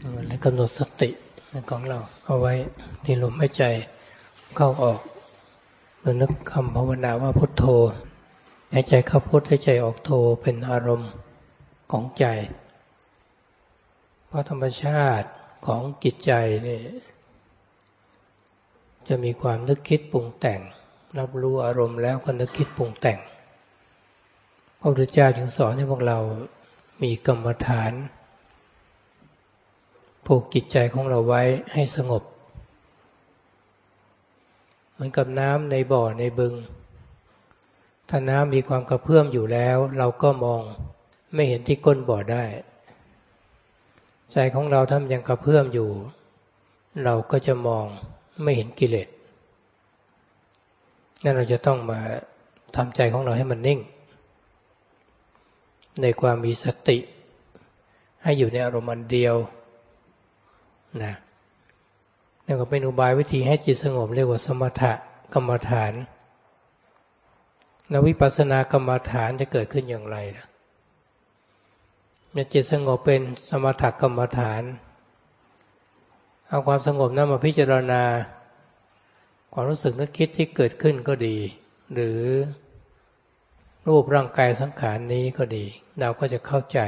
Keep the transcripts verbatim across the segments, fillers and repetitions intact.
และกำหนดสติของเราเอาไว้ที่ลมหายใจเข้าออกหรือนึกคำภาวนาว่าพุทโธหายใจเข้าพุทหายใจออกโธเป็นอารมณ์ของใจเพราะธรรมชาติของจิตใจนี่จะมีความนึกคิดปรุงแต่งรับรู้อารมณ์แล้วก็นึกคิดปรุงแต่งพระพุทธเจ้าจึงสอนให้พวกเรามีกรรมฐานผูกจิตใจของเราไว้ให้สงบเหมือนกับน้ำในบ่อในบึงถ้าน้ำมีความกระเพื่อมอยู่แล้วเราก็มองไม่เห็นที่ก้นบ่อได้ใจของเราถ้ามันยังกระเพื่อมอยู่เราก็จะมองไม่เห็นกิเลสนั่นเราจะต้องมาทำใจของเราให้มันนิ่งในความมีสติให้อยู่ในอารมณ์อันเดียวนะนี่ก็เป็นอุบายวิธีให้จิตสงบเรียกว่าสมถกรรมฐานแล้ววิปัสสนากรรมฐานจะเกิดขึ้นอย่างไรนะเมื่อจิตสงบเป็นสมถกรรมฐานเอาความสงบนั้นมาพิจารณาความรู้สึกนึกคิดที่เกิดขึ้นก็ดีหรือรูปร่างกายสังขารนี้ก็ดีเราก็จะเข้าใจ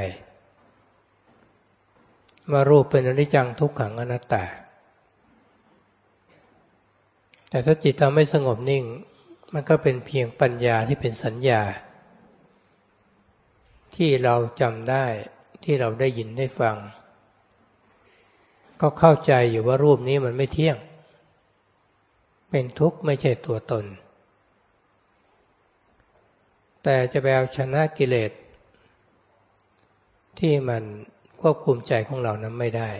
ว่ารูปเป็นอนิจจังทุกขังอนัตตาแต่ถ้าจิตเราไม่สงบนิ่งมันก็เป็นเพียงปัญญาที่เป็นสัญญาที่เราจำได้ที่เราได้ยินได้ฟังก็เข้าใจอยู่ว่ารูปนี้มันไม่เที่ยงเป็นทุกข์ไม่ใช่ตัวตนแต่จะไปเอาชนะกิเลสที่มันควบคุมใจของเรานั้นไม่ได้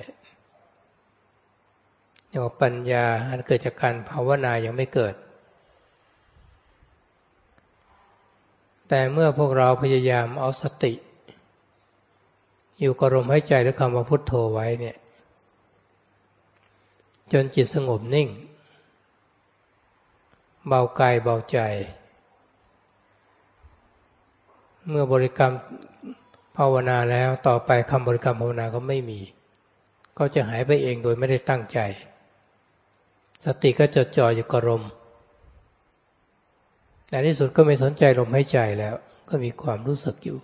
อย่างปัญญาอันเกิดจากการภาวนายังไม่เกิดแต่เมื่อพวกเราพยายามเอาสติอยู่กับลมหายใจหรือคำว่าพุทโธไว้เนี่ยจนจิตสงบนิ่งเบากายเบาใจเมื่อบริกรรมภาวนาแล้วต่อไปคำบริกรรมภาวนาก็ไม่มีก็จะหายไปเองโดยไม่ได้ตั้งใจสติก็จดจ่ออยู่กับลมในที่สุดก็ไม่สนใจลมหายใจแล้วก็มีความรู้สึกอยู่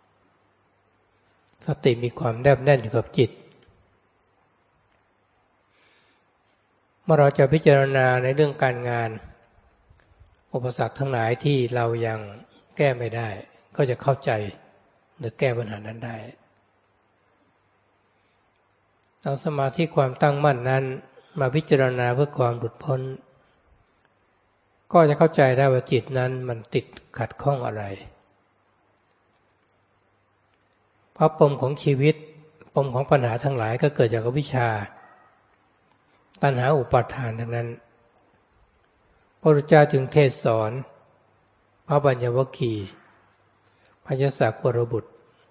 สติมีความแนบแน่นอยู่กับจิตเมื่อเราจะพิจารณาในเรื่องการงานอุปสรรคทั้งหลายที่เรายังแก้ไม่ได้ก็จะเข้าใจหรือแก้ปัญหานั้นได้เอาสมาธิความตั้งมั่นนั้นมาพิจารณาเพื่อความหลุดพ้นก็จะเข้าใจได้ว่าจิตนั้นมันติดขัดข้องอะไรเพราะปมของชีวิตปมของปัญหาทั้งหลายก็เกิดจากอวิชชาตัณหาอุปาทานทั้งนั้นพระพุทธเจ้าจึงเทศสอนพระปัญญวคีพยศกวรบุตร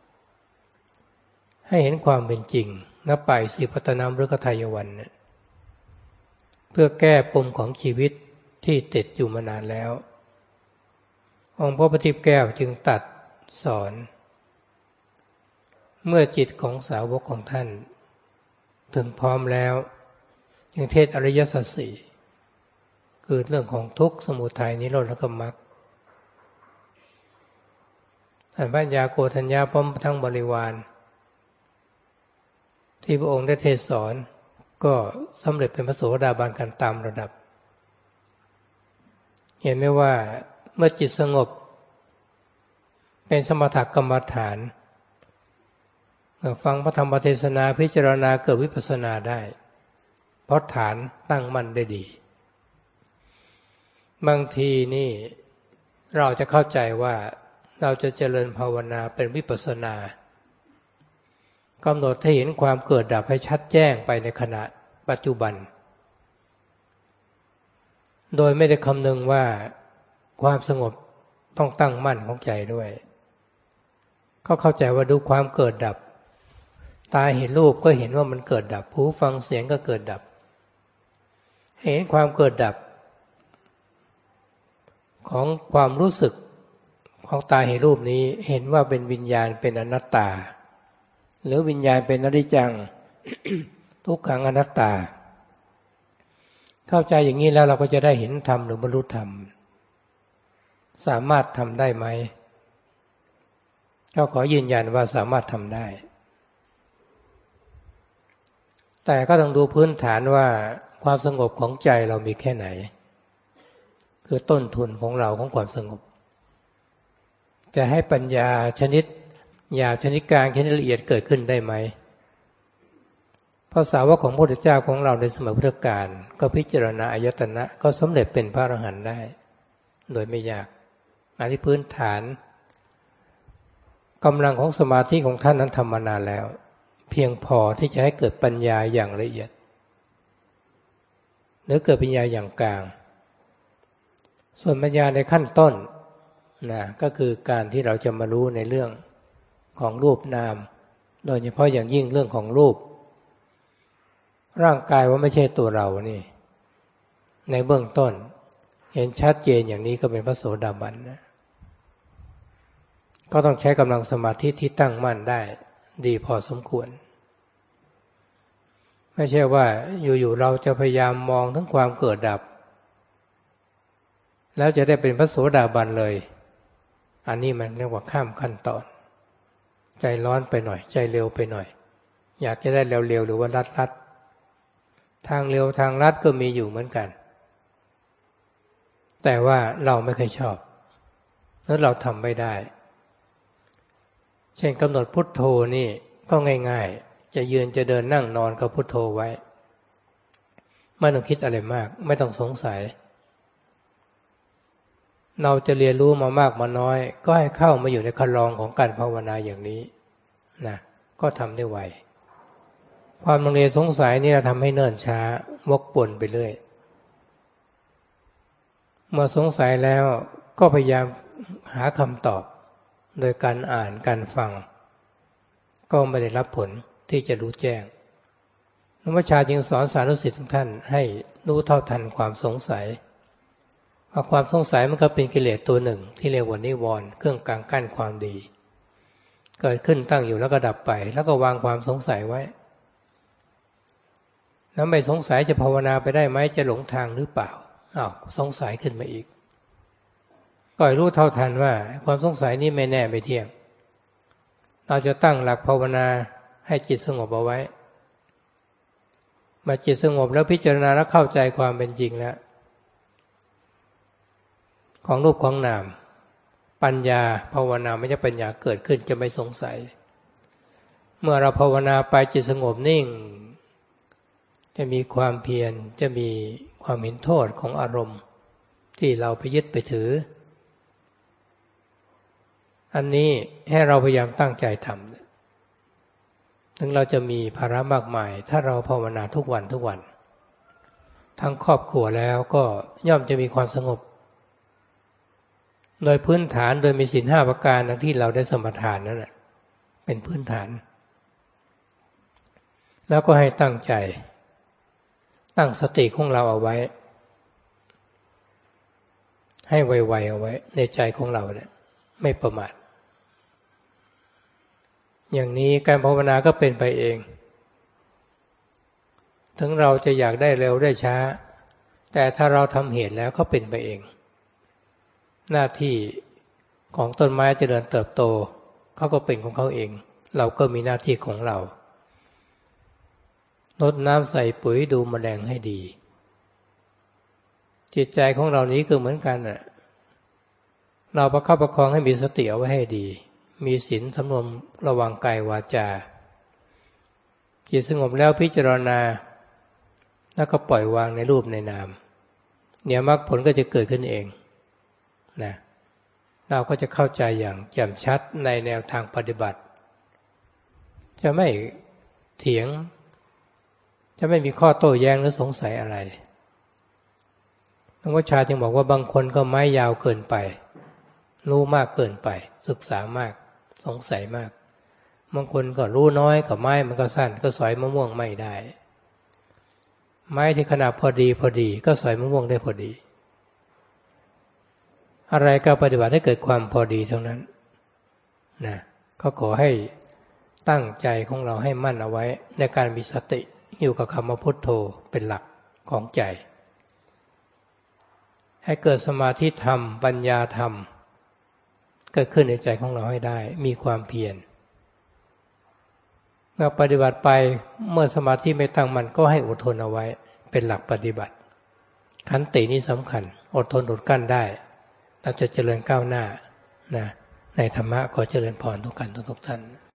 ให้เห็นความเป็นจริงนับไปสิพัฒนามฤคทายวันเพื่อแก้ปมของชีวิตที่ติดอยู่มานานแล้วองค์พระปฏิปแก้วจึงตัดสอนเมื่อจิตของสาวกของท่านถึงพร้อมแล้วจึงเทศอริยสัจสี่คือเรื่องของทุกข์สมุทัยนิโรธและก็มรรคท่านพระญาโกฏัญญาพร้อมทั้งบริวารที่พระองค์ได้เทศสอนก็สำเร็จเป็นพระโสดาบันกันตามระดับเห็นไหมว่าเมื่อจิตสงบเป็นสมถกรรมฐานฟังพระธรรมเทศนาพิจารณาเกิดวิปัสสนาได้เพราะฐานตั้งมั่นได้ดีบางทีนี่เราจะเข้าใจว่าเราจะเจริญภาวนาเป็นวิปัสสนากำหนดให้เห็นความเกิดดับให้ชัดแจ้งไปในขณะปัจจุบันโดยไม่ได้คำนึงว่าความสงบต้องตั้งมั่นของใจด้วยก็เข้าใจว่าดูความเกิดดับตาเห็นรูปก็เห็นว่ามันเกิดดับหูฟังเสียงก็เกิดดับเห็นความเกิดดับของความรู้สึกของตาเห็นรูปนี้เห็นว่าเป็นวิญญาณเป็นอนัตตาหรือวิญญาณเป็นอนิจจังทุกขังอนัตตาเข้าใจอย่างนี้แล้วเราก็จะได้เห็นธรรมหรือบรรลุธรรมสามารถทำได้ไหมก็ขอยืนยันว่าสามารถทำได้แต่ก็ต้องดูพื้นฐานว่าความสงบของใจเรามีแค่ไหนคือต้นทุนของเราของความสงบจะให้ปัญญาชนิดหยาบชนิดกลางชนิดละเอียดเกิดขึ้นได้ไหมภาษาวกของพระพุทธเจ้าของเราในสมัยพุทธกาลก็พิจารณาอายตนะก็สำเร็จเป็นพระอรหันต์ได้โดยไม่ยากอันนี้พื้นฐานกำลังของสมาธิของท่านนั้นทำมานานแล้วเพียงพอที่จะให้เกิดปัญญาอย่างละเอียดหรือเกิดปัญญาอย่างกลางส่วนปัญญาในขั้นต้นนะก็คือการที่เราจะมารู้ในเรื่องของรูปนามโดยเฉพาะอย่างยิ่งเรื่องของรูปร่างกายว่าไม่ใช่ตัวเรานี่ในเบื้องต้นเห็นชัดเจนอย่างนี้ก็เป็นพระโสดาบันนะก็ต้องใช้กำลังสมาธิที่ตั้งมั่นได้ดีพอสมควรไม่ใช่ว่าอยู่ๆเราจะพยายามมองทั้งความเกิดดับแล้วจะได้เป็นพระโสดาบันเลยอันนี้มันเรียกว่าข้ามขั้นตอนใจร้อนไปหน่อยใจเร็วไปหน่อยอยากจะได้เร็วๆหรือว่าลัดๆทางเร็วทางลัดก็มีอยู่เหมือนกันแต่ว่าเราไม่เคยชอบแล้วเราทำไม่ได้เช่นกำหนดพุทโธนี่ก็ง่ายๆจะยืนจะเดินนั่งนอนก็พุทโธไว้ไม่ต้องคิดอะไรมากไม่ต้องสงสัยเราจะเรียนรู้มามากมาน้อยก็ให้เข้ามาอยู่ในคันลองของการภาวนาอย่างนี้นะก็ทำได้ไวความลังเลสงสัยนี่ทำให้เนิ่นช้าวกวนไปเรื่อยเมื่อสงสัยแล้วก็พยายามหาคำตอบโดยการอ่านการฟังก็ไม่ได้รับผลที่จะรู้แจ้งหลวงพ่อชาจึงสอนสานุสิษย์ทุกท่านให้รู้เท่าทันความสงสัยว่าความสงสัยมันก็เป็นกิเลสตัวหนึ่งที่เรียกว่านิวรณ์เครื่องกลางกั้นความดีเกิดขึ้นตั้งอยู่แล้วก็ดับไปแล้วก็วางความสงสัยไว้แล้วไม่สงสัยจะภาวนาไปได้ไหมจะหลงทางหรือเปล่าอ้าวสงสัยขึ้นมาอีกก็ให้รู้เท่าทันว่าความสงสัยนี้ไม่แน่ไม่เที่ยงเราจะตั้งหลักภาวนาให้จิตสงบเอาไว้เมื่อจิตสงบแล้วพิจารณาและเข้าใจความเป็นจริงแล้วของรูปของนามปัญญาภาวนาไม่ใช่ปัญญาเกิดขึ้นจะไม่สงสัยเมื่อเราภาวนาไปจิตสงบนิ่งจะมีความเพียรจะมีความเห็นโทษของอารมณ์ที่เราไปยึดไปถืออันนี้ให้เราพยายามตั้งใจทำถึงเราจะมีภาระมากมายถ้าเราภาวนาทุกวันทุกวันทั้งครอบครัวแล้วก็ย่อมจะมีความสงบโดยพื้นฐานโดยมีศีลห้าประการที่เราได้สมทานนั่นแหละเป็นพื้นฐานแล้วก็ให้ตั้งใจตั้งสติของเราเอาไว้ให้ไวๆเอาไว้ในใจของเราเนี่ยไม่ประมาทอย่างนี้การภาวนาก็เป็นไปเองถึงเราจะอยากได้เร็วได้ช้าแต่ถ้าเราทำเหตุแล้วก็เป็นไปเองหน้าที่ของต้นไม้เจริญเติบโตเขาก็เป็นของเขาเองเราก็มีหน้าที่ของเรารดน้ำใส่ปุ๋ยดูแมลงให้ดีจิตใจของเรานี้ก็เหมือนกันน่ะเราประคับประคองให้มีสติเอาไว้ให้ดีมีศีลสำรวมระวังกายวาจาจิตสงบแล้วพิจารณาแล้วก็ปล่อยวางในรูปในนามเดี๋ยวมรรคผลก็จะเกิดขึ้นเองนะเราก็จะเข้าใจอย่างแจ่มชัดในแนวทางปฏิบัติจะไม่เถียงจะไม่มีข้อโต้แย้งหรือสงสัยอะไรหลวงพ่อชาจึงบอกว่าบางคนก็ไม้ยาวเกินไปรู้มากเกินไปศึกษามากสงสัยมากบางคนก็รู้น้อยกับไม้มันก็สั้นก็สอยมะม่วงไม่ได้ไม้ที่ขนาดพอดีพอดีก็สอยมะม่วงได้พอดีอะไรก็ปฏิบัติให้เกิดความพอดีเท่านั้นนะก็ขอให้ตั้งใจของเราให้มั่นเอาไว้ในการมีสติอยู่กับคำว่าพุทโธเป็นหลักของใจให้เกิดสมาธิธรรมปัญญาธรรมเกิดขึ้นในใจของเราให้ได้มีความเพียรเมื่อปฏิบัติไปเมื่อสมาธิไม่ตั้งมั่นก็ให้อดทนเอาไว้เป็นหลักปฏิบัติขันตินี้สำคัญอดทนอดกั้นได้เราจะเจริญก้าวหน้านะในธรรมะขอเจริญพรทุกกันทุกท่าน